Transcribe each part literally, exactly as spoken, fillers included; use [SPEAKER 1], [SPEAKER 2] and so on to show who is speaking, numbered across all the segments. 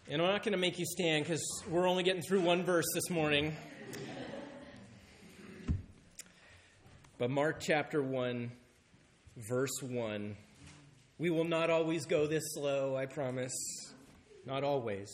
[SPEAKER 1] And I'm not going to make you stand because we're only getting through one verse this morning. But Mark chapter one, verse one. We will not always go this slow, I promise. Not always.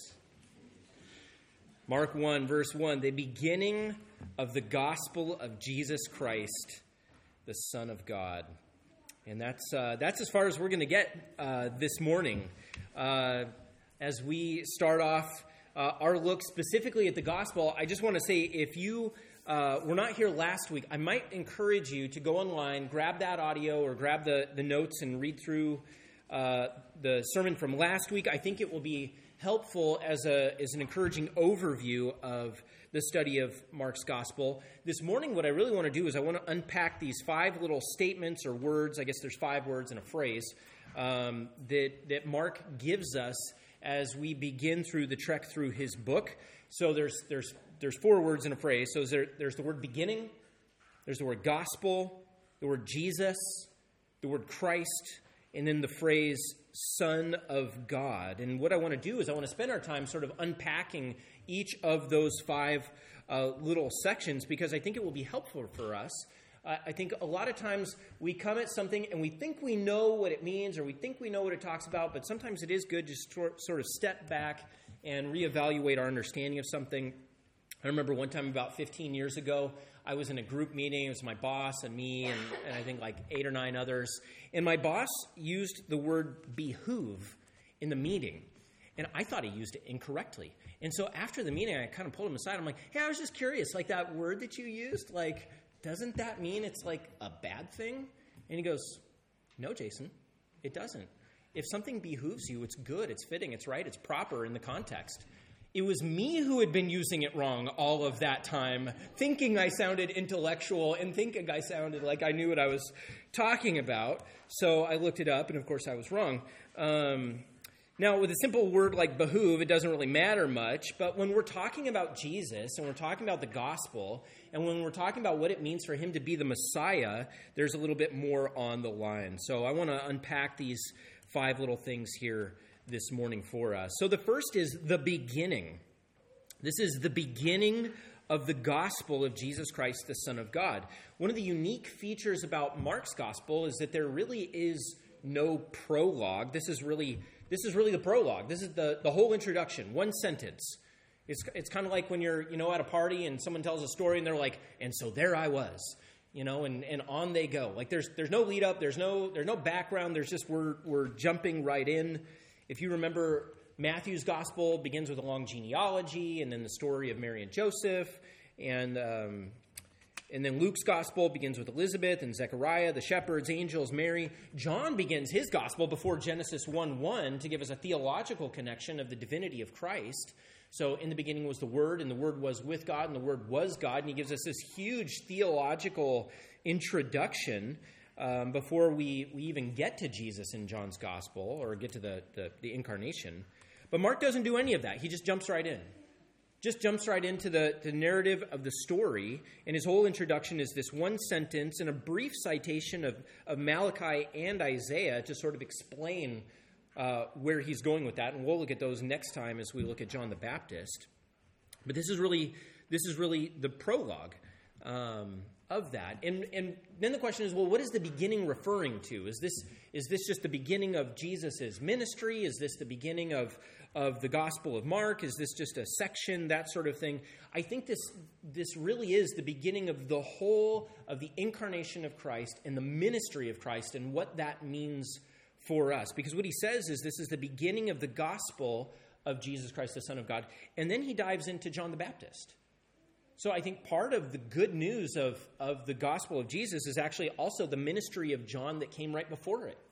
[SPEAKER 1] Mark one, verse one. The beginning of the gospel of Jesus Christ, the Son of God. And that's uh, that's as far as we're going to get uh, this morning. Uh, as we start off uh, our look specifically at the gospel, I just want to say if you uh, were not here last week, I might encourage you to go online, grab that audio or grab the, the notes and read through uh, the sermon from last week. I think it will be helpful as a as an encouraging overview of the study of Mark's gospel. This morning, what I really want to do is I want to unpack these five little statements or words. I guess there's five words in a phrase um, that that Mark gives us as we begin through the trek through his book. So there's there's there's four words in a phrase. So there, there's the word beginning, there's the word gospel, the word Jesus, the word Christ, and then the phrase Son of God. And what I want to do is I want to spend our time sort of unpacking each of those five uh, little sections because I think it will be helpful for us. Uh, I think a lot of times we come at something and we think we know what it means or we think we know what it talks about, but sometimes it is good to sort of step back and reevaluate our understanding of something. I remember one time about fifteen years ago, I was in a group meeting. It was my boss and me and, and I think like eight or nine others. And my boss used the word behoove in the meeting. And I thought he used it incorrectly. And so after the meeting, I kind of pulled him aside. I'm like, hey, I was just curious, like that word that you used, like, doesn't that mean it's like a bad thing? And he goes, no, Jason, it doesn't. If something behooves you, it's good, it's fitting, it's right, it's proper in the context. It was me who had been using it wrong all of that time, thinking I sounded intellectual and thinking I sounded like I knew what I was talking about. So I looked it up, and of course I was wrong. Um, now, with a simple word like behoove, it doesn't really matter much. But when we're talking about Jesus, and we're talking about the gospel, and when we're talking about what it means for him to be the Messiah, there's a little bit more on the line. So I want to unpack these five little things here this morning for us. So the first is the beginning. This is the beginning of the gospel of Jesus Christ, the Son of God. One of the unique features about Mark's gospel is that there really is no prologue. This is really this is really the prologue. This is the, the whole introduction, one sentence. It's it's kind of like when you're, you know, at a party and someone tells a story and they're like, and so there I was. You know, and, and on they go. Like there's there's no lead up, there's no there's no background, there's just we're we're jumping right in. If you remember, Matthew's gospel begins with a long genealogy and then the story of Mary and Joseph. And um, and then Luke's gospel begins with Elizabeth and Zechariah, the shepherds, angels, Mary. John begins his gospel before Genesis one one to give us a theological connection of the divinity of Christ. So in the beginning was the Word, and the Word was with God, and the Word was God. And he gives us this huge theological introduction Um, before we, we even get to Jesus in John's gospel or get to the, the, the incarnation. But Mark doesn't do any of that. He just jumps right in. Just jumps right into the, the narrative of the story. And his whole introduction is this one sentence and a brief citation of, of Malachi and Isaiah to sort of explain uh, where he's going with that. And we'll look at those next time as we look at John the Baptist. But this is really this is really the prologue Um, of that. And and then the question is, well, what is the beginning referring to? Is this is this just the beginning of Jesus' ministry? Is this the beginning of, of the Gospel of Mark? Is this just a section, that sort of thing? I think this this really is the beginning of the whole of the incarnation of Christ and the ministry of Christ and what that means for us. Because what he says is this is the beginning of the gospel of Jesus Christ, the Son of God. And then he dives into John the Baptist. So I think part of the good news of, of the gospel of Jesus is actually also the ministry of John that came right before it.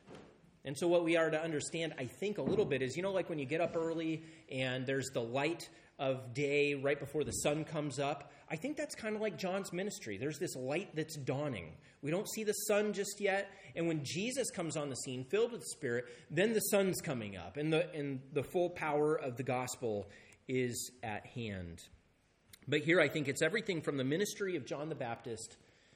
[SPEAKER 1] And so what we are to understand, I think, a little bit is, you know, like when you get up early and there's the light of day right before the sun comes up. I think that's kind of like John's ministry. There's this light that's dawning. We don't see the sun just yet. And when Jesus comes on the scene, filled with the Spirit, then the sun's coming up. And the, and the full power of the gospel is at hand. But here I think it's everything from the ministry of John the Baptist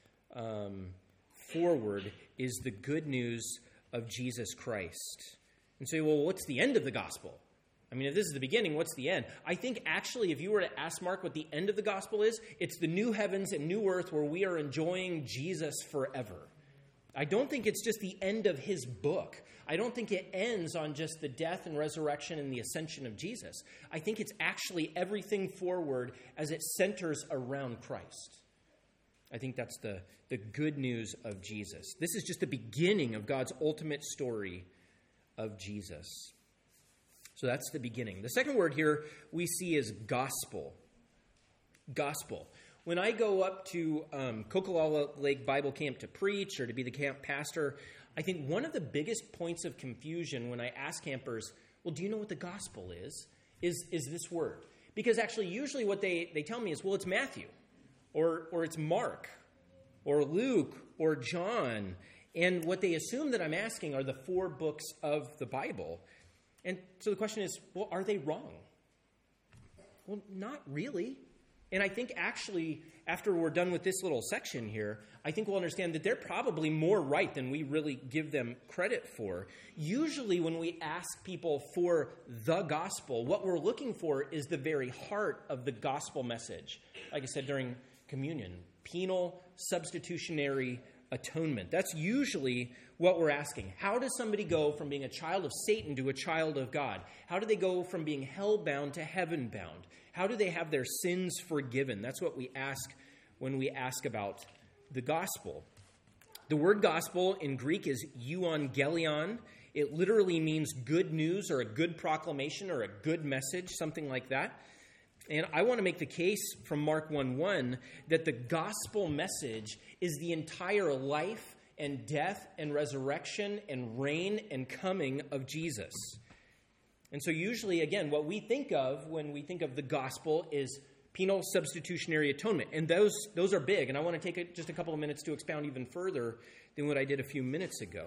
[SPEAKER 1] um, forward is the good news of Jesus Christ. And say, well, what's the end of the gospel? I mean, if this is the beginning, what's the end? I think actually if you were to ask Mark what the end of the gospel is, it's the new heavens and new earth where we are enjoying Jesus forever. I don't think it's just the end of his book. I don't think it ends on just the death and resurrection and the ascension of Jesus. I think it's actually everything forward as it centers around Christ. I think that's the, the good news of Jesus. This is just the beginning of God's ultimate story of Jesus. So that's the beginning. The second word here we see is gospel. Gospel. When I go up to um, Coquihalla Lake Bible Camp to preach or to be the camp pastor, I think one of the biggest points of confusion when I ask campers, well, do you know what the gospel is, is, is this word. Because actually usually what they, they tell me is, well, it's Matthew, or, or it's Mark, or Luke, or John. And what they assume that I'm asking are the four books of the Bible. And so the question is, well, are they wrong? Well, not really. And I think actually, after we're done with this little section here, I think we'll understand that they're probably more right than we really give them credit for. Usually when we ask people for the gospel, what we're looking for is the very heart of the gospel message. Like I said during communion, penal substitutionary atonement. That's usually what we're asking. How does somebody go from being a child of Satan to a child of God? How do they go from being hell-bound to heaven-bound? How do they have their sins forgiven? That's what we ask when we ask about the gospel. The word gospel in Greek is euangelion. It literally means good news or a good proclamation or a good message, something like that. And I want to make the case from Mark one one that the gospel message is the entire life and death and resurrection and reign and coming of Jesus. And so usually, again, what we think of when we think of the gospel is penal substitutionary atonement. And those those are big. And I want to take a, just a couple of minutes to expound even further than what I did a few minutes ago.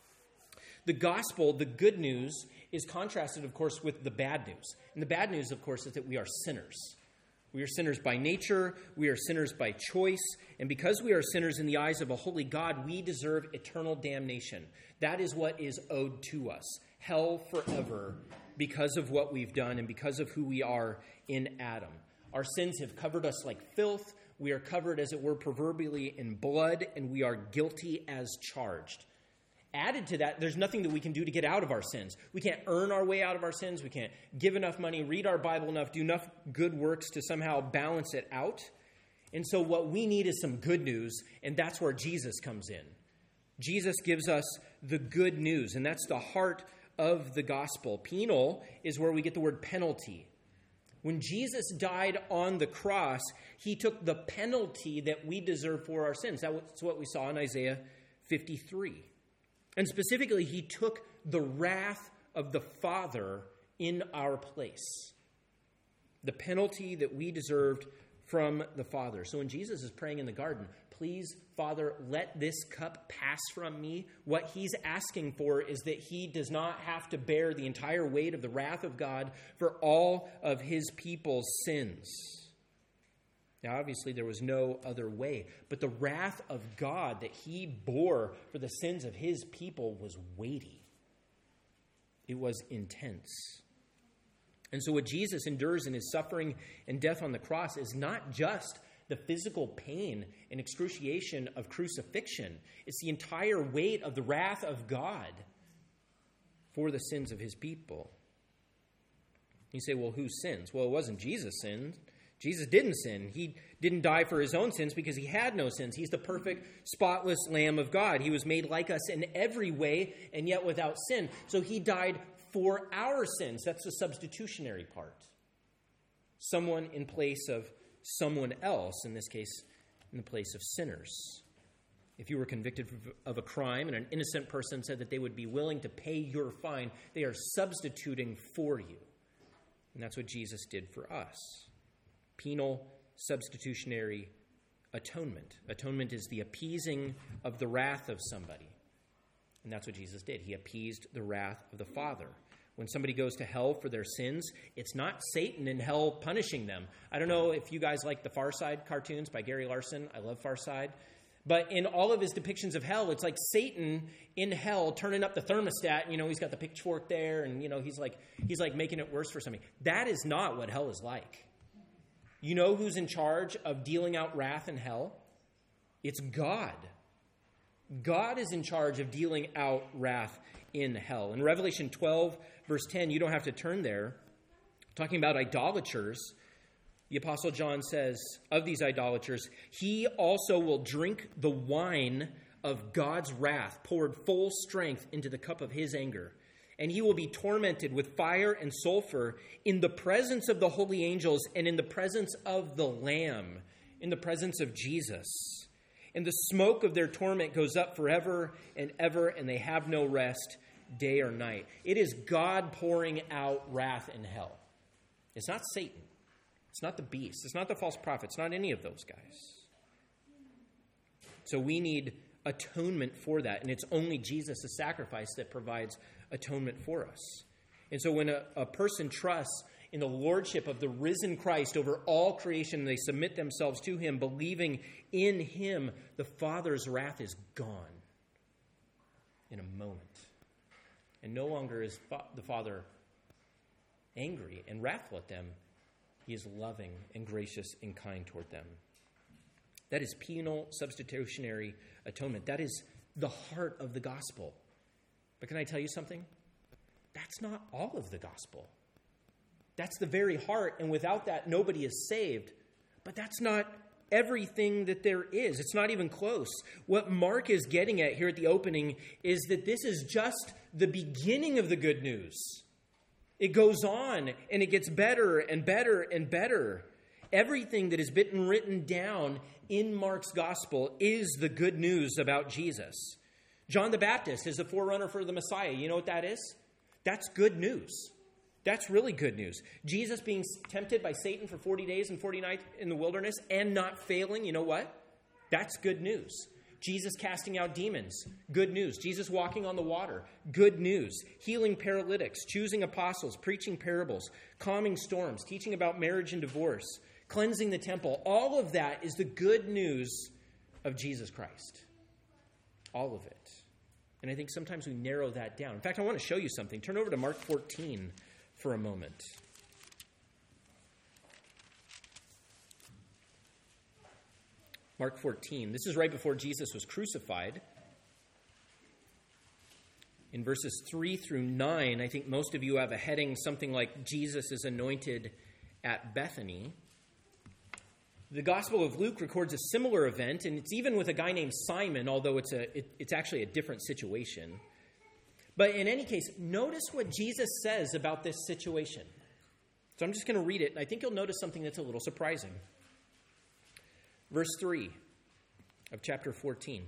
[SPEAKER 1] The gospel, the good news, is contrasted, of course, with the bad news. And the bad news, of course, is that we are sinners. We are sinners by nature. We are sinners by choice. And because we are sinners in the eyes of a holy God, we deserve eternal damnation. That is what is owed to us. Hell forever because of what we've done and because of who we are in Adam. Our sins have covered us like filth. We are covered, as it were, proverbially in blood, and we are guilty as charged. Added to that, there's nothing that we can do to get out of our sins. We can't earn our way out of our sins. We can't give enough money, read our Bible enough, do enough good works to somehow balance it out. And so what we need is some good news, and that's where Jesus comes in. Jesus gives us the good news, and that's the heart of the gospel. Penal is where we get the word penalty. When Jesus died on the cross, he took the penalty that we deserve for our sins. That's what we saw in Isaiah fifty-three. And specifically, he took the wrath of the Father in our place. The penalty that we deserved from the Father. So when Jesus is praying in the garden, please, Father, let this cup pass from me. What he's asking for is that he does not have to bear the entire weight of the wrath of God for all of his people's sins. Now, obviously, there was no other way, but the wrath of God that he bore for the sins of his people was weighty. It was intense. And so what Jesus endures in his suffering and death on the cross is not just the physical pain and excruciation of crucifixion. It's the entire weight of the wrath of God for the sins of his people. You say, well, who sins? Well, it wasn't Jesus' sins. Jesus didn't sin. He didn't die for his own sins because he had no sins. He's the perfect, spotless Lamb of God. He was made like us in every way and yet without sin. So he died for our sins. That's the substitutionary part. Someone in place of someone else, in this case, in the place of sinners. If you were convicted of a crime and an innocent person said that they would be willing to pay your fine, they are substituting for you. And that's what Jesus did for us. Penal substitutionary atonement. Atonement is the appeasing of the wrath of somebody. And that's what Jesus did. He appeased the wrath of the Father. When somebody goes to hell for their sins, it's not Satan in hell punishing them. I don't know if you guys like the Far Side cartoons by Gary Larson. I love Far Side. But in all of his depictions of hell, it's like Satan in hell turning up the thermostat. You know, he's got the pitchfork there, and, you know, he's like he's like making it worse for somebody. That is not what hell is like. You know who's in charge of dealing out wrath in hell? It's God. God is in charge of dealing out wrath in hell. In Revelation twelve, verse ten, you don't have to turn there, talking about idolaters, the Apostle John says of these idolaters, he also will drink the wine of God's wrath, poured full strength into the cup of his anger. And he will be tormented with fire and sulfur in the presence of the holy angels and in the presence of the Lamb, in the presence of Jesus. And the smoke of their torment goes up forever and ever, and they have no rest day or night. It is God pouring out wrath in hell. It's not Satan. It's not the beast. It's not the false prophet. It's not any of those guys. So we need atonement for that. And it's only Jesus' sacrifice that provides atonement for us. And so when a, a person trusts in the lordship of the risen Christ over all creation, they submit themselves to him, believing in him, the Father's wrath is gone in a moment. And no longer is fa- the Father angry and wrathful at them. He is loving and gracious and kind toward them. That is penal substitutionary atonement. That is the heart of the gospel. But can I tell you something? That's not all of the gospel. That's the very heart, and without that, nobody is saved. But that's not everything that there is. It's not even close. What Mark is getting at here at the opening is that this is just the beginning of the good news. It goes on, and it gets better and better and better. Everything that has been written down in Mark's gospel is the good news about Jesus. John the Baptist is the forerunner for the Messiah. You know what that is? That's good news. That's really good news. Jesus being tempted by Satan for forty days and forty nights in the wilderness and not failing, you know what? That's good news. Jesus casting out demons, good news. Jesus walking on the water, good news. Healing paralytics, choosing apostles, preaching parables, calming storms, teaching about marriage and divorce, cleansing the temple. All of that is the good news of Jesus Christ. All of it. And I think sometimes we narrow that down. In fact, I want to show you something. Turn over to Mark fourteen for a moment. Mark fourteen. This is right before Jesus was crucified. In verses three through nine, I think most of you have a heading something like Jesus is anointed at Bethany. The Gospel of Luke records a similar event, and it's even with a guy named Simon, although it's a it, it's actually a different situation. But in any case, notice what Jesus says about this situation. So I'm just going to read it, and I think you'll notice something that's a little surprising. Verse three of chapter fourteen.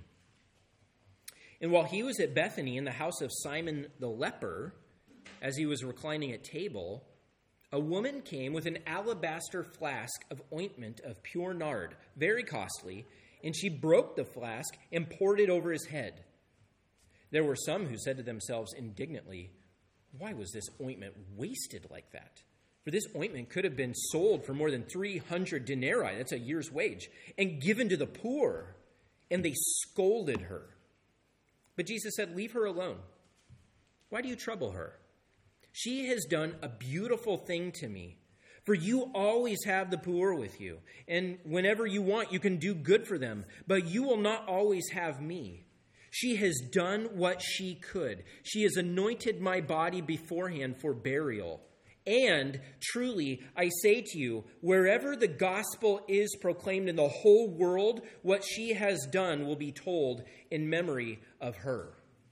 [SPEAKER 1] And while he was at Bethany in the house of Simon the leper, as he was reclining at table, a woman came with an alabaster flask of ointment of pure nard, very costly, and she broke the flask and poured it over his head. There were some who said to themselves indignantly, "Why was this ointment wasted like that? For this ointment could have been sold for more than three hundred denarii, that's a year's wage, and given to the poor." And they scolded her. But Jesus said, "Leave her alone. Why do you trouble her? She has done a beautiful thing to me. For you always have the poor with you, and whenever you want, you can do good for them, but you will not always have me. She has done what she could. She has anointed my body beforehand for burial. And truly, I say to you, wherever the gospel is proclaimed in the whole world, what she has done will be told in memory of her."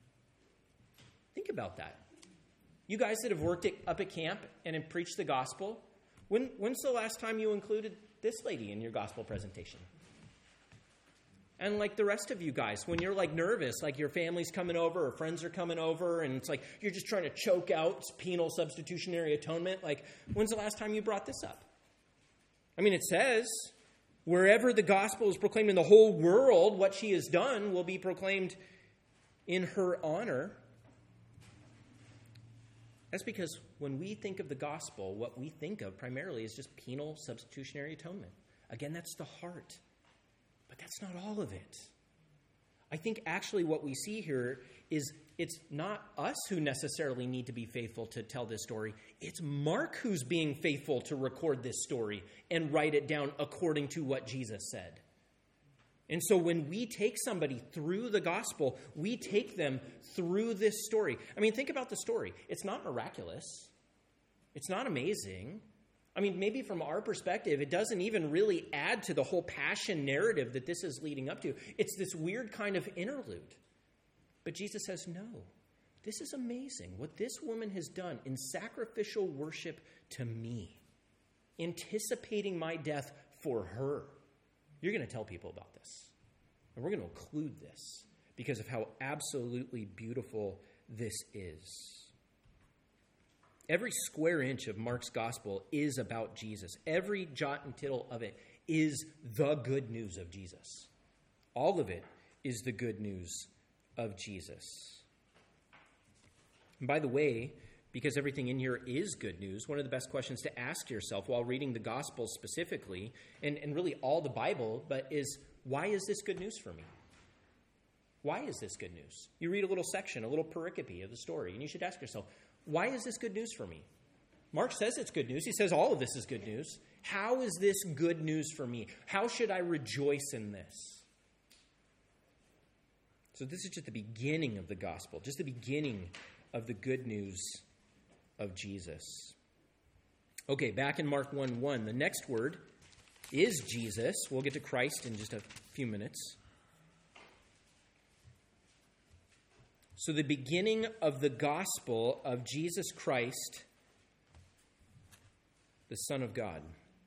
[SPEAKER 1] Think about that. You guys that have worked at, up at camp and have preached the gospel, when, when's the last time you included this lady in your gospel presentation? And like the rest of you guys, when you're like nervous, like your family's coming over or friends are coming over, and it's like you're just trying to choke out penal substitutionary atonement, like when's the last time you brought this up? I mean, it says, wherever the gospel is proclaimed in the whole world, what she has done will be proclaimed in her honor. That's because when we think of the gospel, what we think of primarily is just penal substitutionary atonement. Again, that's the heart. But that's not all of it. I think actually what we see here is it's not us who necessarily need to be faithful to tell this story. It's Mark who's being faithful to record this story and write it down according to what Jesus said. And so when we take somebody through the gospel, we take them through this story. I mean, think about the story. It's not miraculous. It's not amazing. I mean, maybe from our perspective, it doesn't even really add to the whole passion narrative that this is leading up to. It's this weird kind of interlude. But Jesus says, no, this is amazing. What this woman has done in sacrificial worship to me, anticipating my death for her. You're going to tell people about this. And we're going to include this because of how absolutely beautiful this is. Every square inch of Mark's gospel is about Jesus. Every jot and tittle of it is the good news of Jesus. All of it is the good news of Jesus. And by the way, because everything in here is good news, one of the best questions to ask yourself while reading the gospel specifically, and, and really all the Bible, but is, why is this good news for me? Why is this good news? You read a little section, a little pericope of the story, and you should ask yourself, why is this good news for me? Mark says it's good news. He says all of this is good news. How is this good news for me? How should I rejoice in this? So this is just the beginning of the gospel, just the beginning of the good news of Jesus. Okay, back in Mark one one, the next word is Jesus. We'll get to Christ in just a few minutes. So the beginning of the gospel of Jesus Christ, the Son of God.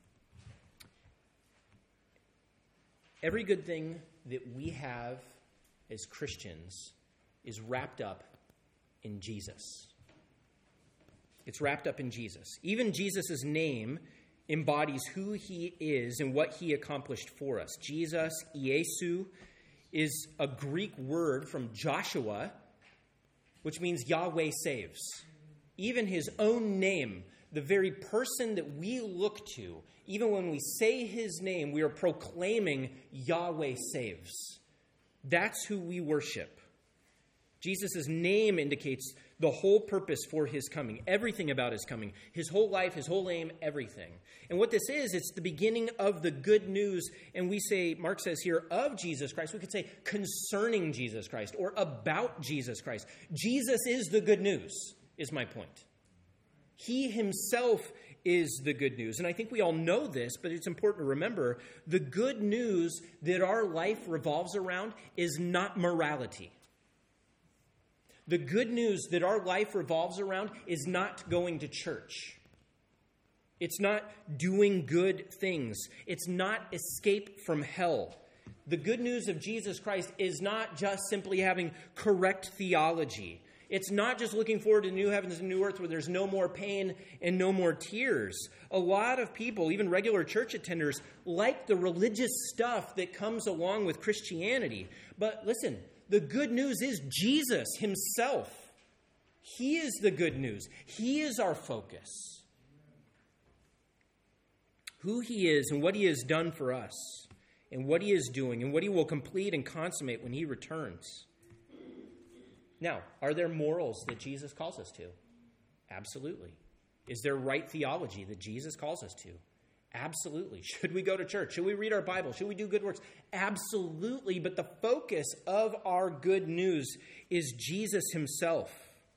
[SPEAKER 1] Every good thing that we have as Christians is wrapped up in Jesus. It's wrapped up in Jesus. Even Jesus' name embodies who he is and what he accomplished for us. Jesus, Iesu, is a Greek word from Joshua, which means Yahweh saves. Even his own name, the very person that we look to, even when we say his name, we are proclaiming Yahweh saves. That's who we worship. Jesus' name indicates the whole purpose for his coming, everything about his coming, his whole life, his whole aim, everything. And what this is, it's the beginning of the good news. And we say, Mark says here, of Jesus Christ. We could say concerning Jesus Christ or about Jesus Christ. Jesus is the good news, is my point. He himself is the good news. And I think we all know this, but it's important to remember the good news that our life revolves around is not morality. The good news that our life revolves around is not going to church. It's not doing good things. It's not escape from hell. The good news of Jesus Christ is not just simply having correct theology. It's not just looking forward to new heavens and new earth where there's no more pain and no more tears. A lot of people, even regular church attenders, like the religious stuff that comes along with Christianity. But listen, the good news is Jesus himself. He is the good news. He is our focus. Who he is and what he has done for us and what he is doing and what he will complete and consummate when he returns. Now, are there morals that Jesus calls us to? Absolutely. Is there right theology that Jesus calls us to? Absolutely. Should we go to church? Should we read our Bible? Should we do good works? Absolutely. But the focus of our good news is Jesus himself.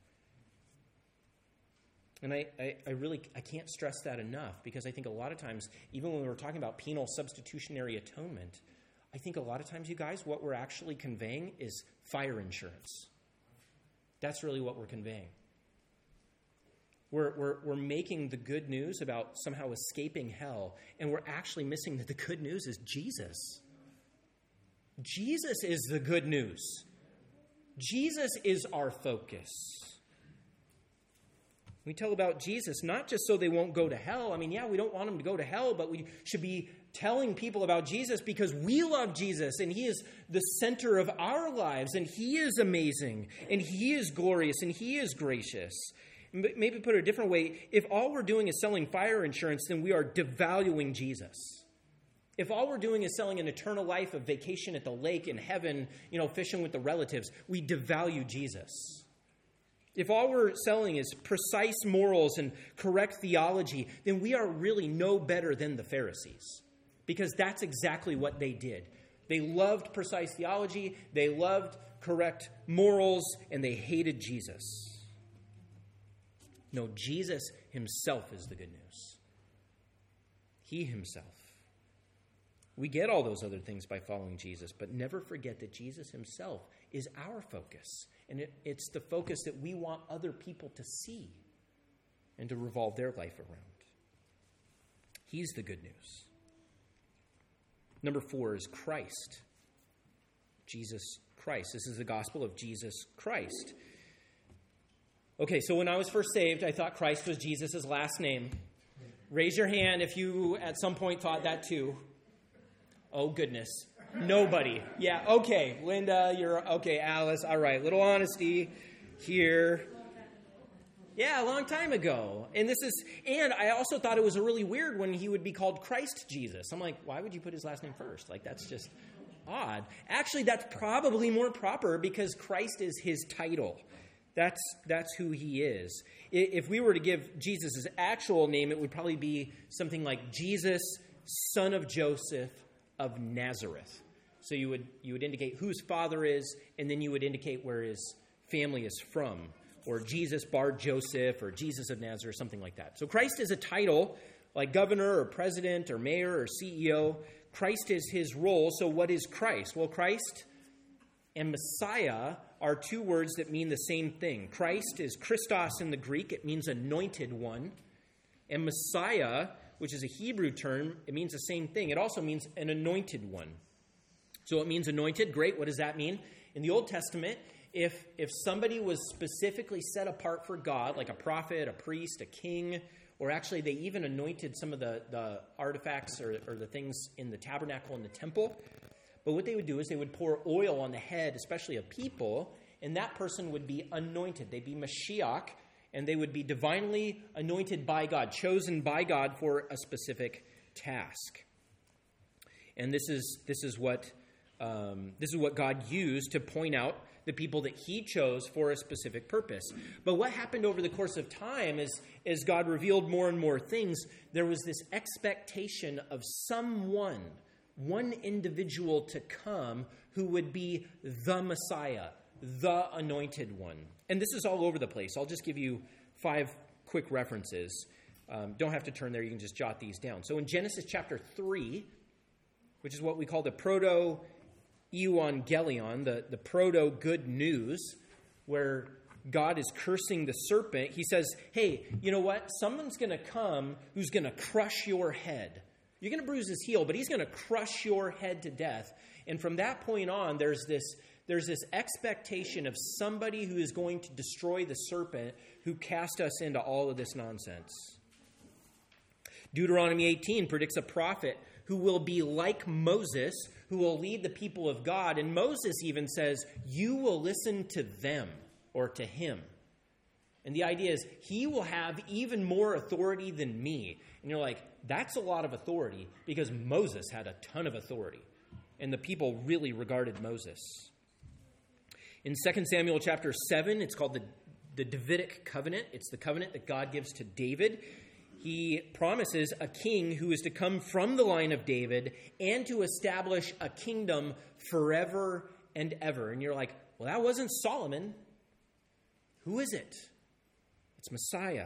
[SPEAKER 1] And I, I, I really I can't stress that enough because I think a lot of times, even when we're talking about penal substitutionary atonement, I think a lot of times, you guys, what we're actually conveying is fire insurance. That's really what we're conveying. We're, we're, we're making the good news about somehow escaping hell, and we're actually missing that the good news is Jesus. Jesus is the good news. Jesus is our focus. We tell about Jesus not just so they won't go to hell. I mean, yeah, we don't want them to go to hell, but we should be telling people about Jesus because we love Jesus, and he is the center of our lives, and he is amazing, and he is glorious, and he is gracious. Maybe put it a different way, if all we're doing is selling fire insurance, then we are devaluing Jesus. If all we're doing is selling an eternal life of vacation at the lake in heaven, you know, fishing with the relatives, we devalue Jesus. If all we're selling is precise morals and correct theology, then we are really no better than the Pharisees, because that's exactly what they did. They loved precise theology, they loved correct morals, and they hated Jesus. No, Jesus himself is the good news. He himself. We get all those other things by following Jesus, but never forget that Jesus himself is our focus. And it, it's the focus that we want other people to see and to revolve their life around. He's the good news. Number four is Christ. Jesus Christ. This is the gospel of Jesus Christ. Okay, so when I was first saved, I thought Christ was Jesus' last name. Raise your hand if you at some point thought that too. Oh, goodness. Nobody. Yeah, okay. Linda, you're okay. Alice, all right. Little honesty here. Yeah, a long time ago. And this is, and I also thought it was really weird when he would be called Christ Jesus. I'm like, why would you put his last name first? Like, that's just odd. Actually, that's probably more proper because Christ is his title. That's that's who he is. If we were to give Jesus' actual name, it would probably be something like Jesus, son of Joseph of Nazareth. So you would you would indicate who his father is, and then you would indicate where his family is from, or Jesus bar Joseph, or Jesus of Nazareth, something like that. So Christ is a title, like governor or president or mayor or C E O. Christ is his role. So what is Christ? Well, Christ and Messiah are two words that mean the same thing. Christ is Christos in the Greek. It means anointed one. And Messiah, which is a Hebrew term, it means the same thing. It also means an anointed one. So it means anointed. Great. What does that mean? In the Old Testament, if if somebody was specifically set apart for God, like a prophet, a priest, a king, or actually they even anointed some of the, the artifacts or, or the things in the tabernacle and the temple. But what they would do is they would pour oil on the head, especially of people, and that person would be anointed. They'd be Mashiach, and they would be divinely anointed by God, chosen by God for a specific task. And this is this is what um, this is what God used to point out the people that he chose for a specific purpose. But what happened over the course of time is, as God revealed more and more things, there was this expectation of someone, one individual to come who would be the Messiah, the anointed one. And this is all over the place. I'll just give you five quick references. Um, don't have to turn there. You can just jot these down. So in Genesis chapter three, which is what we call the proto Evangelion, the, the proto good news, where God is cursing the serpent, he says, hey, you know what? Someone's going to come who's going to crush your head. You're going to bruise his heel, but he's going to crush your head to death. And from that point on, there's this there's this expectation of somebody who is going to destroy the serpent who cast us into all of this nonsense. Deuteronomy eighteen predicts a prophet who will be like Moses, who will lead the people of God. And Moses even says, you will listen to them or to him. And the idea is he will have even more authority than me. And you're like, that's a lot of authority, because Moses had a ton of authority. And the people really regarded Moses. In Second Samuel chapter seven, it's called the, the Davidic covenant. It's the covenant that God gives to David. He promises a king who is to come from the line of David and to establish a kingdom forever and ever. And you're like, well, that wasn't Solomon. Who is it? It's Messiah.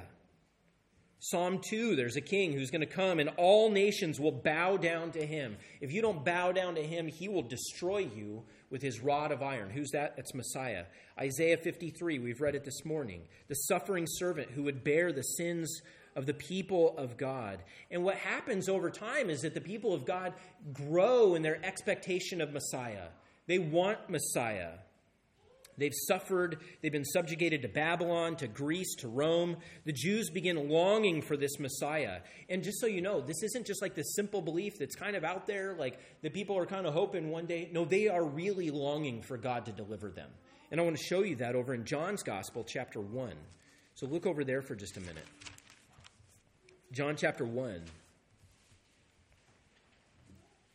[SPEAKER 1] Psalm two, there's a king who's going to come and all nations will bow down to him. If you don't bow down to him, he will destroy you with his rod of iron. Who's that? It's Messiah. Isaiah fifty-three, we've read it this morning. The suffering servant who would bear the sins of the people of God. And what happens over time is that the people of God grow in their expectation of Messiah. They want Messiah. They've suffered, they've been subjugated to Babylon, to Greece, to Rome. The Jews begin longing for this Messiah. And just so you know, this isn't just like this simple belief that's kind of out there, like the people are kind of hoping one day. No, they are really longing for God to deliver them. And I want to show you that over in John's Gospel, chapter one. So look over there for just a minute. John chapter one.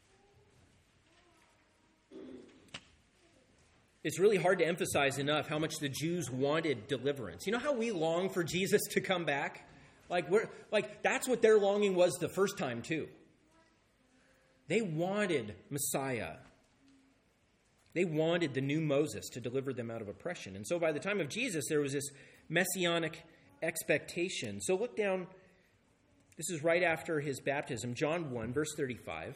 [SPEAKER 1] it's really hard to emphasize enough how much the Jews wanted deliverance. You know how we long for Jesus to come back? Like, we're, like that's what their longing was the first time, too. They wanted Messiah. They wanted the new Moses to deliver them out of oppression. And so by the time of Jesus, there was this messianic expectation. So look down. This is right after his baptism, John one, verse thirty-five.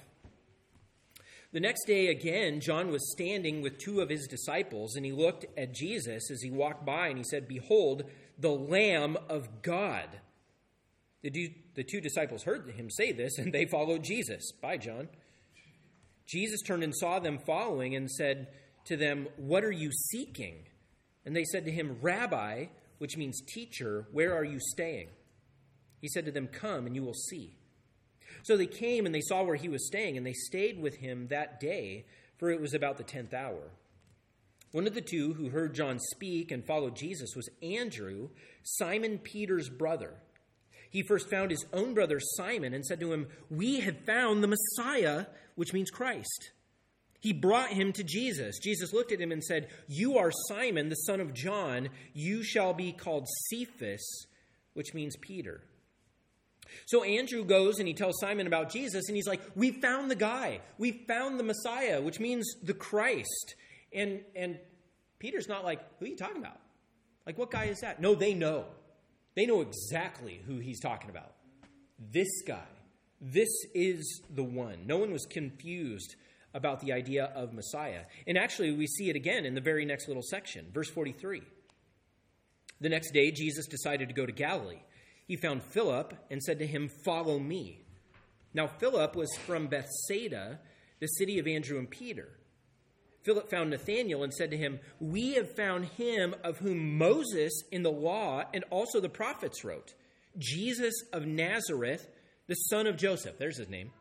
[SPEAKER 1] The next day, again, John was standing with two of his disciples, and he looked at Jesus as he walked by, and he said, "Behold, the Lamb of God." The, do, the two disciples heard him say this, and they followed Jesus. Bye, John. Jesus turned and saw them following and said to them, "What are you seeking?" And they said to him, "Rabbi," which means teacher, "where are you staying?" He said to them, "Come, and you will see." So they came, and they saw where he was staying, and they stayed with him that day, for it was about the tenth hour. One of the two who heard John speak and followed Jesus was Andrew, Simon Peter's brother. He first found his own brother Simon and said to him, "We have found the Messiah," which means Christ. He brought him to Jesus. Jesus looked at him and said, "You are Simon, the son of John. You shall be called Cephas," which means Peter. So Andrew goes and he tells Simon about Jesus, and he's like, "We found the guy. We found the Messiah," which means the Christ. And, and Peter's not like, "Who are you talking about? Like, what guy is that?" No, they know. They know exactly who he's talking about. This guy. This is the one. No one was confused about the idea of Messiah. And actually, we see it again in the very next little section, verse forty-three. The next day, Jesus decided to go to Galilee. He found Philip and said to him, "Follow me." Now, Philip was from Bethsaida, the city of Andrew and Peter. Philip found Nathanael and said to him, "We have found him of whom Moses in the law and also the prophets wrote, Jesus of Nazareth, the son of Joseph." There's his name.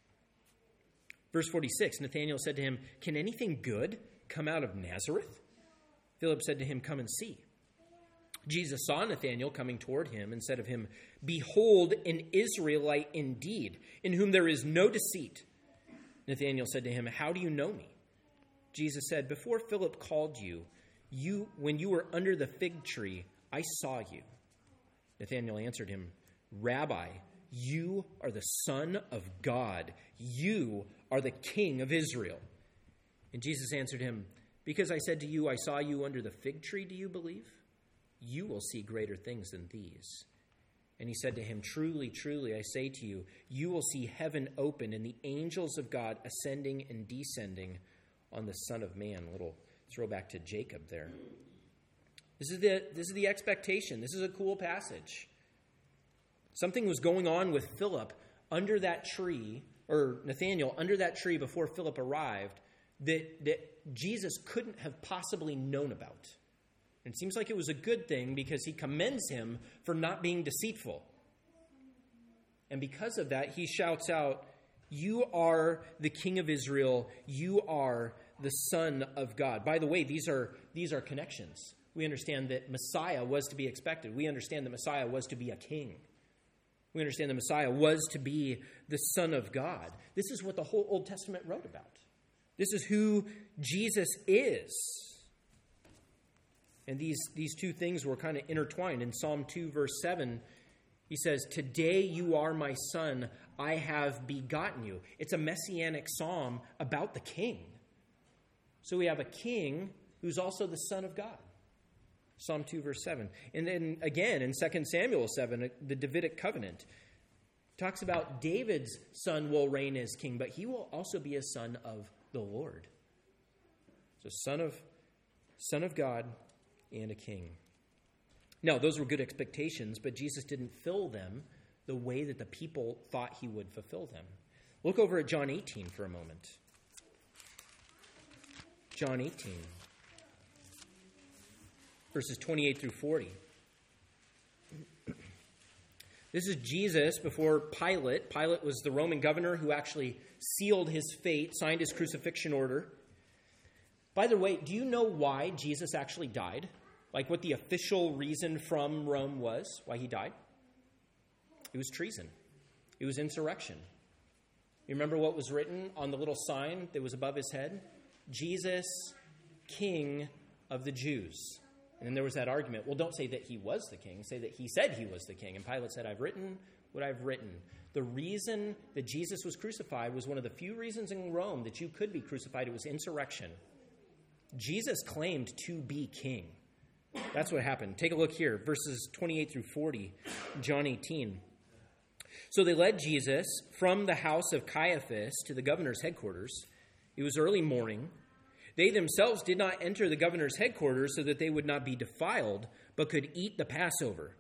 [SPEAKER 1] Verse forty-six, Nathanael said to him, "Can anything good come out of Nazareth?" Philip said to him, "Come and see." Jesus saw Nathanael coming toward him and said of him, "Behold, an Israelite indeed, in whom there is no deceit." Nathanael said to him, "How do you know me?" Jesus said, "Before Philip called you, you when you were under the fig tree, I saw you." Nathanael answered him, "Rabbi, you are the Son of God. You are the King of Israel." And Jesus answered him, "Because I said to you, I saw you under the fig tree, do you believe? You will see greater things than these." And he said to him, "Truly, truly, I say to you, you will see heaven open and the angels of God ascending and descending on the Son of Man." A little throwback to Jacob there. This is the this is the expectation. This is a cool passage. Something was going on with Philip under that tree, or Nathanael under that tree before Philip arrived, that, that Jesus couldn't have possibly known about. And it seems like it was a good thing because he commends him for not being deceitful. And because of that, he shouts out, "You are the King of Israel. You are the Son of God." By the way, these are these are connections. We understand that Messiah was to be expected. We understand that Messiah was to be a king. We understand that Messiah was to be the Son of God. This is what the whole Old Testament wrote about. This is who Jesus is. And these, these two things were kind of intertwined. In Psalm two, verse seven, he says, "Today you are my son, I have begotten you." It's a messianic psalm about the king. So we have a king who's also the Son of God. Psalm two, verse seven. And then again in Second Samuel seven, the Davidic covenant talks about David's son will reign as king, but he will also be a son of the Lord. So son of, son of God and a king. Now, those were good expectations, but Jesus didn't fill them the way that the people thought he would fulfill them. Look over at John eighteen for a moment. John eighteen, verses twenty-eight through forty. This is Jesus before Pilate. Pilate was the Roman governor who actually sealed his fate, signed his crucifixion order. By the way, do you know why Jesus actually died? Like what the official reason from Rome was, why he died? It was treason. It was insurrection. You remember what was written on the little sign that was above his head? Jesus King of the Jews. And then there was that argument. Well, don't say that he was the king. Say that he said he was the king. And Pilate said, I've written what I've written. The reason that Jesus was crucified was one of the few reasons in Rome that you could be crucified. It was insurrection. Jesus claimed to be king. That's what happened. Take a look here, verses twenty-eight through forty, John eighteen. So they led Jesus from the house of Caiaphas to the governor's headquarters. It was early morning. They themselves did not enter the governor's headquarters so that they would not be defiled, but could eat the Passover.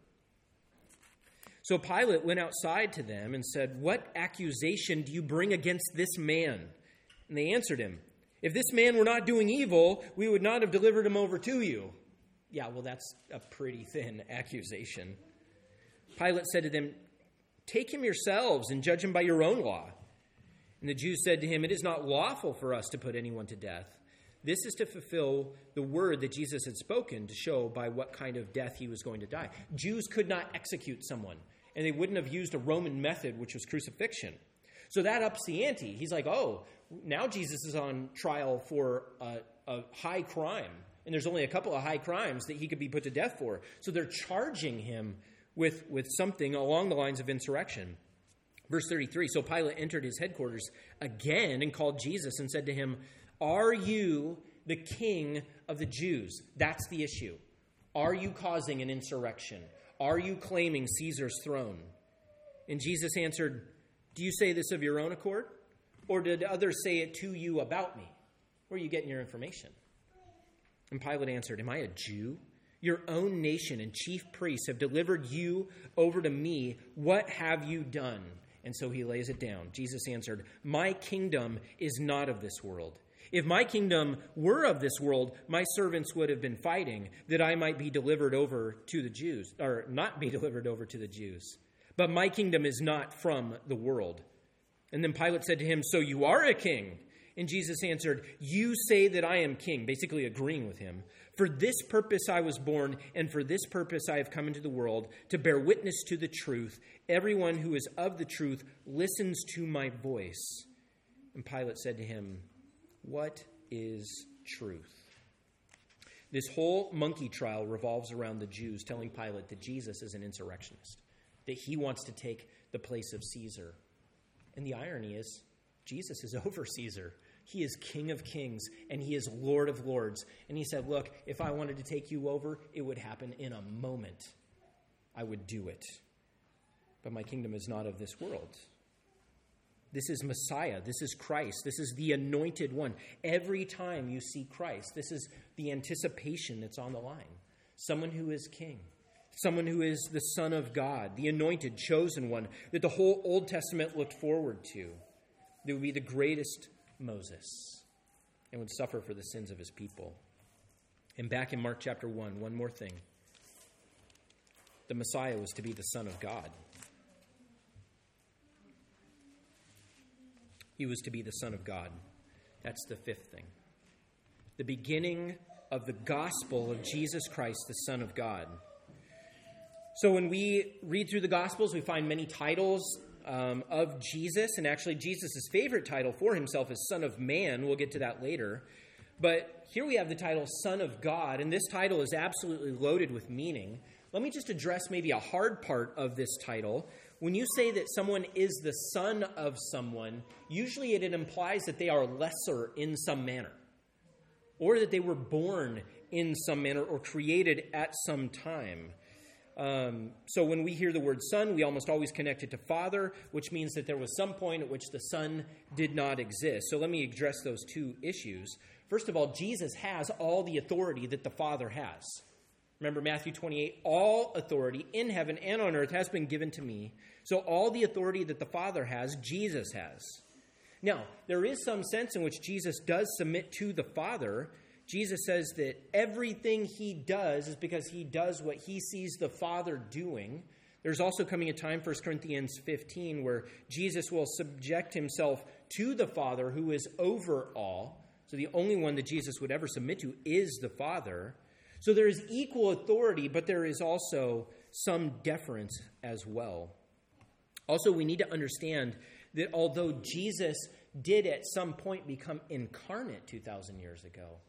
[SPEAKER 1] So Pilate went outside to them and said, what accusation do you bring against this man? And they answered him, if this man were not doing evil, we would not have delivered him over to you. Yeah, well, that's a pretty thin accusation. Pilate said to them, take him yourselves and judge him by your own law. And the Jews said to him, it is not lawful for us to put anyone to death. This is to fulfill the word that Jesus had spoken to show by what kind of death he was going to die. Jews could not execute someone, and they wouldn't have used a Roman method, which was crucifixion. So that ups the ante. He's like, oh, now Jesus is on trial for a, a high crime, and there's only a couple of high crimes that he could be put to death for. So they're charging him with, with something along the lines of insurrection. Verse thirty-three, so Pilate entered his headquarters again and called Jesus and said to him, are you the king of the Jews? That's the issue. Are you causing an insurrection? Are you claiming Caesar's throne? And Jesus answered, do you say this of your own accord? Or did others say it to you about me? Where are you getting your information? And Pilate answered, am I a Jew? Your own nation and chief priests have delivered you over to me. What have you done? And so he lays it down. Jesus answered, my kingdom is not of this world. If my kingdom were of this world, my servants would have been fighting that I might be delivered over to the Jews, or not be delivered over to the Jews. But my kingdom is not from the world. And then Pilate said to him, so you are a king? And Jesus answered, you say that I am king, basically agreeing with him. For this purpose I was born, and for this purpose I have come into the world, to bear witness to the truth. Everyone who is of the truth listens to my voice. And Pilate said to him, what is truth? This whole monkey trial revolves around the Jews telling Pilate that Jesus is an insurrectionist, that he wants to take the place of Caesar. And the irony is, Jesus is over Caesar. He is King of Kings, and he is Lord of Lords. And he said, look, if I wanted to take you over, it would happen in a moment. I would do it. But my kingdom is not of this world. This is Messiah. This is Christ. This is the anointed one. Every time you see Christ, this is the anticipation that's on the line. Someone who is king. Someone who is the Son of God, the anointed, chosen one, that the whole Old Testament looked forward to. That would be the greatest Moses and would suffer for the sins of his people. And back in Mark chapter one, one more thing. The Messiah was to be the Son of God. He was to be the Son of God. That's the fifth thing. The beginning of the gospel of Jesus Christ, the Son of God. So when we read through the Gospels, we find many titles um, of Jesus. And actually, Jesus' favorite title for himself is Son of Man. We'll get to that later. But here we have the title Son of God. And this title is absolutely loaded with meaning. Let me just address maybe a hard part of this title. When you say that someone is the son of someone, usually it implies that they are lesser in some manner, or that they were born in some manner or created at some time. Um, so when we hear the word son, we almost always connect it to father, which means that there was some point at which the son did not exist. So let me address those two issues. First of all, Jesus has all the authority that the Father has. Remember Matthew twenty-eight, all authority in heaven and on earth has been given to me. So all the authority that the Father has, Jesus has. Now, there is some sense in which Jesus does submit to the Father. Jesus says that everything he does is because he does what he sees the Father doing. There's also coming a time, First Corinthians fifteen, where Jesus will subject himself to the Father who is over all. So the only one that Jesus would ever submit to is the Father. So there is equal authority, but there is also some deference as well. Also, we need to understand that although Jesus did at some point become incarnate two thousand years ago,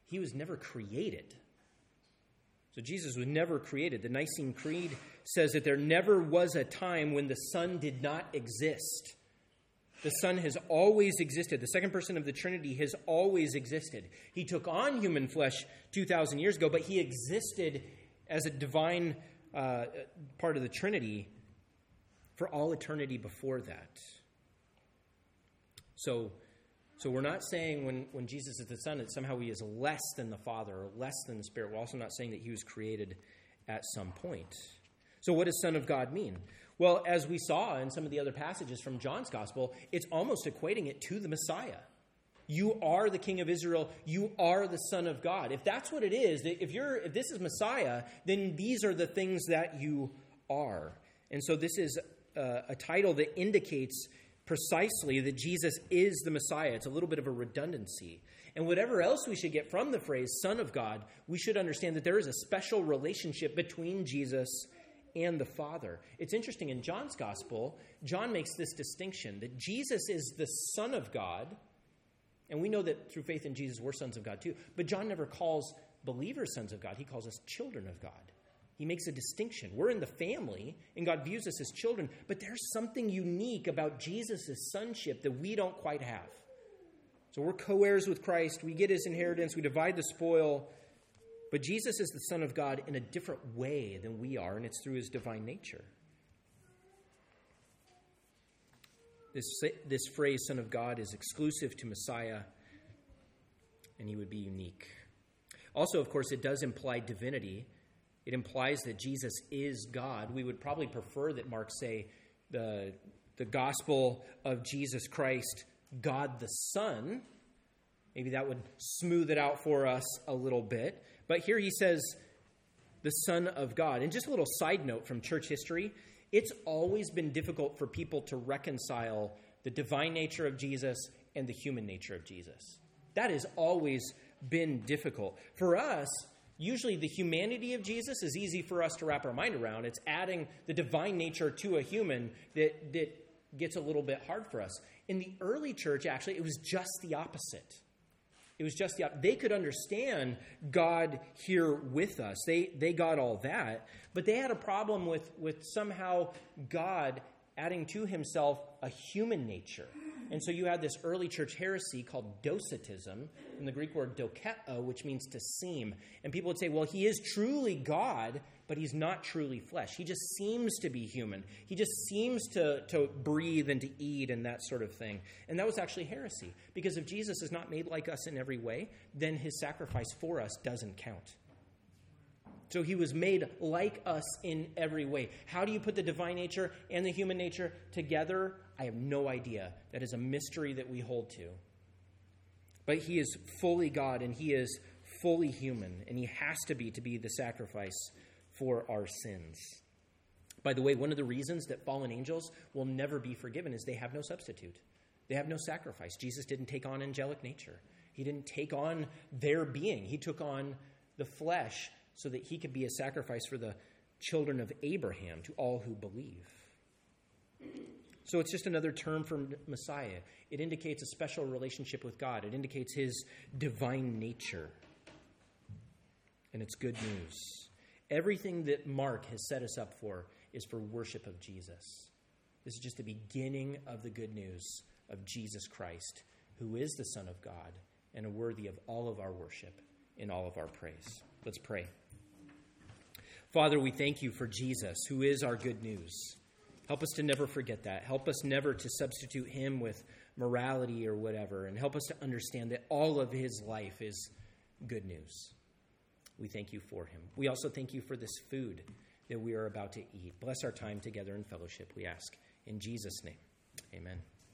[SPEAKER 1] he was never created. So Jesus was never created. The Nicene Creed says that there never was a time when the Son did not exist. The Son has always existed. The second person of the Trinity has always existed. He took on human flesh two thousand years ago, but he existed as a divine uh, part of the Trinity for all eternity before that. So, so we're not saying when, when Jesus is the Son that somehow he is less than the Father or less than the Spirit. We're also not saying that he was created at some point. So what does Son of God mean? Well, as we saw in some of the other passages from John's Gospel, it's almost equating it to the Messiah. You are the King of Israel. You are the Son of God. If that's what it is, if you're if this is Messiah, then these are the things that you are. And so this is a, a title that indicates precisely that Jesus is the Messiah. It's a little bit of a redundancy. And whatever else we should get from the phrase Son of God, we should understand that there is a special relationship between Jesus and the Father. It's interesting, in John's Gospel, John makes this distinction that Jesus is the Son of God, and we know that through faith in Jesus we're sons of God too, but John never calls believers sons of God. He calls us children of God. He makes a distinction. We're in the family, and God views us as children, but there's something unique about Jesus' sonship that we don't quite have. So we're co-heirs with Christ. We get his inheritance. We divide the spoil. But Jesus is the Son of God in a different way than we are, and it's through his divine nature. This, this phrase, Son of God, is exclusive to Messiah, and he would be unique. Also, of course, it does imply divinity. It implies that Jesus is God. We would probably prefer that Mark say the, the gospel of Jesus Christ, God the Son. Maybe that would smooth it out for us a little bit. But here he says the Son of God. And just a little side note from church history, it's always been difficult for people to reconcile the divine nature of Jesus and the human nature of Jesus. That has always been difficult. For us, usually the humanity of Jesus is easy for us to wrap our mind around. It's adding the divine nature to a human that, that gets a little bit hard for us. In the early church, actually, it was just the opposite. It was just the opposite. They could understand God here with us. They they got all that. But they had a problem with, with somehow God adding to himself a human nature. And so you had this early church heresy called Docetism, from the Greek word dokeo, which means to seem. And people would say, well, he is truly God, but he's not truly flesh. He just seems to be human. He just seems to, to breathe and to eat and that sort of thing. And that was actually heresy, because if Jesus is not made like us in every way, then his sacrifice for us doesn't count. So he was made like us in every way. How do you put the divine nature and the human nature together? I have no idea. That is a mystery that we hold to. But he is fully God and he is fully human, and he has to be to be the sacrifice for our sins. By the way, one of the reasons that fallen angels will never be forgiven is they have no substitute. They have no sacrifice. Jesus didn't take on angelic nature. He didn't take on their being. He took on the flesh so that he could be a sacrifice for the children of Abraham, to all who believe. So it's just another term for Messiah. It indicates a special relationship with God. It indicates his divine nature. And it's good news. Everything that Mark has set us up for is for worship of Jesus. This is just the beginning of the good news of Jesus Christ, who is the Son of God and worthy of all of our worship and all of our praise. Let's pray. Father, we thank you for Jesus, who is our good news. Help us to never forget that. Help us never to substitute him with morality or whatever, and help us to understand that all of his life is good news. We thank you for him. We also thank you for this food that we are about to eat. Bless our time together in fellowship, we ask. In Jesus' name, amen.